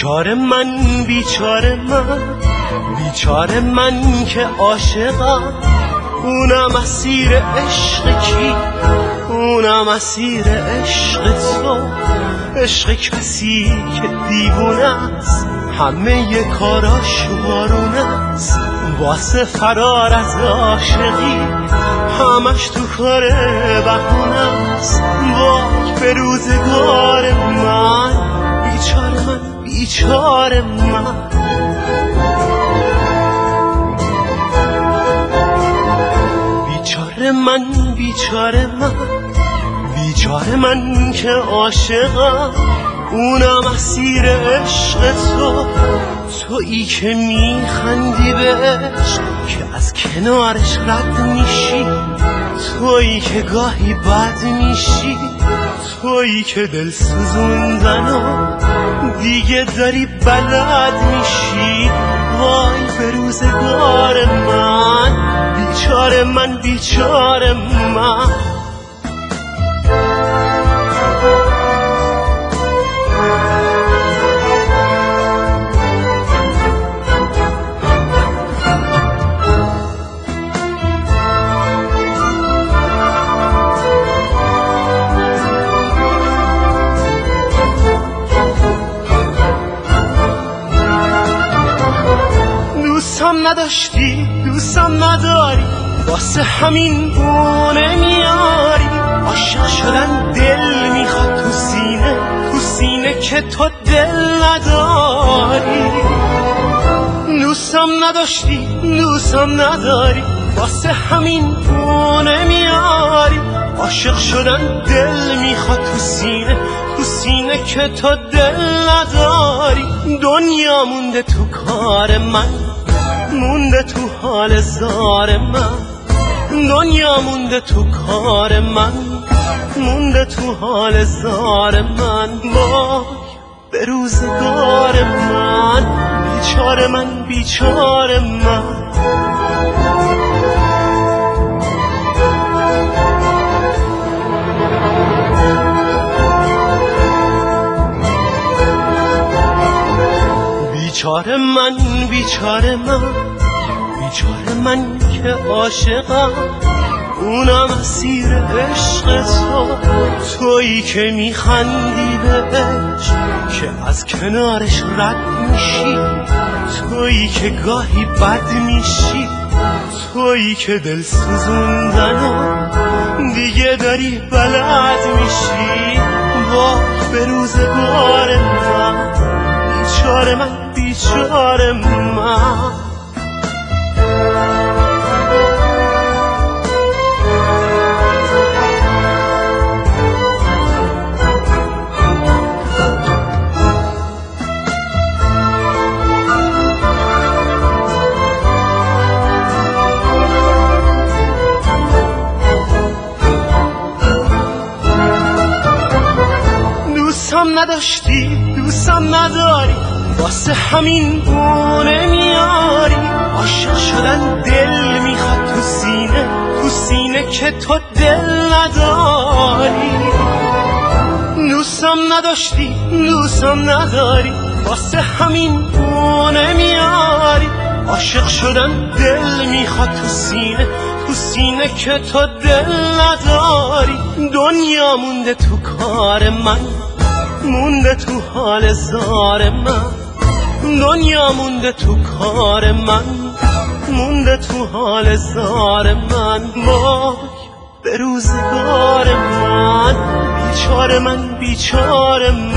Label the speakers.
Speaker 1: بیچاره من بیچاره من بیچاره من که عاشقم اونم اسیر عشق کی اونم اسیر عشق تو عشق کسی که دیوونه است همه کاراش وارونه است واسه فرار از عاشقی همش تو کار بهونه است وای به روزگار من بیچاره من بیچاره من بیچاره من بیچاره من بیچاره من که عاشقم اونم اسیر عشق تو تویی که میخندی به عشق که از کنارش رد میشی تویی که گاهی بد میشی تویی که دل سوزوندن و دیگه داری بلد میشی وای به روزگار من بیچاره من بیچاره من دوستم نداشتی دوستم نداری واسه همین بونه میاری عاشق شدن دل میخواد تو سینه که تو دل نداری دوستم نداشتی دوستم نداری واسه همین بونه میاری عاشق شدن دل میخواد تو سینه که تو دل نداری دنیا مونده تو کار من مونده تو حال زار من دنیا مونده تو کار من مونده تو حال زار من وای به روزگار من بیچاره من بیچاره من بیچاره من بیچاره من بیچاره من که عاشقم اونم اسیر عشق تو تویی که میخندی به عشق که از کنارش رد میشی تویی که گاهی بد میشی تویی که دل سوزوندن و دیگه داری بلد میشی وای به روزگار من بیچاره من بیچاره من دوستم نداشتی دوستم نداری واسه همین بونه میاری عاشق شدن دل میخواد تو سینه که تو دل نداری دوستم نداشتی دوستم نداری واسه همین بونه میاری عاشق شدن دل میخواد تو سینه که تو دل نداری دنیا مونده تو کار من مونده تو حال زار من دنیا مونده تو کار من مونده تو حال زار من وای به روزگار من بیچاره من بیچاره من